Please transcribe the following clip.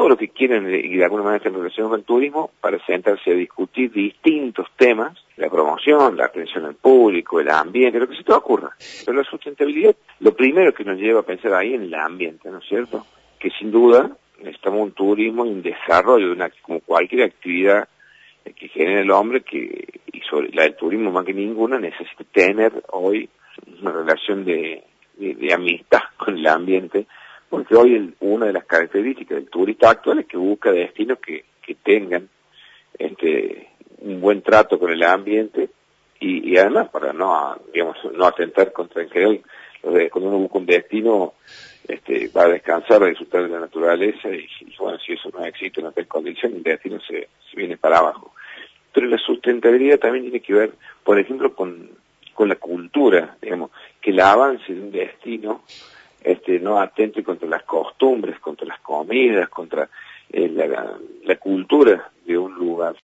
todo lo que quieren y de alguna manera están relacionados con el turismo para sentarse a discutir distintos temas, la promoción, la atención al público, el ambiente, lo que se te ocurra. Pero la sustentabilidad, lo primero que nos lleva a pensar ahí en el ambiente, ¿no es cierto? Que sin duda necesitamos un turismo y un desarrollo de como cualquier actividad que genere el hombre, y sobre la del turismo más que ninguna necesita tener hoy una relación de amistad con el ambiente, porque hoy una de las características del turista actual es que busca destinos que tengan un buen trato con el ambiente y además para no atentar contra en general. Cuando uno busca un destino va a descansar, a disfrutar de la naturaleza y bueno, si eso no existe, no está en condición, el destino se viene para abajo. Pero la sustentabilidad también tiene que ver, por ejemplo, con la cultura, digamos, que el avance de un destino no atente contra las costumbres, contra las comidas, contra la cultura de un lugar.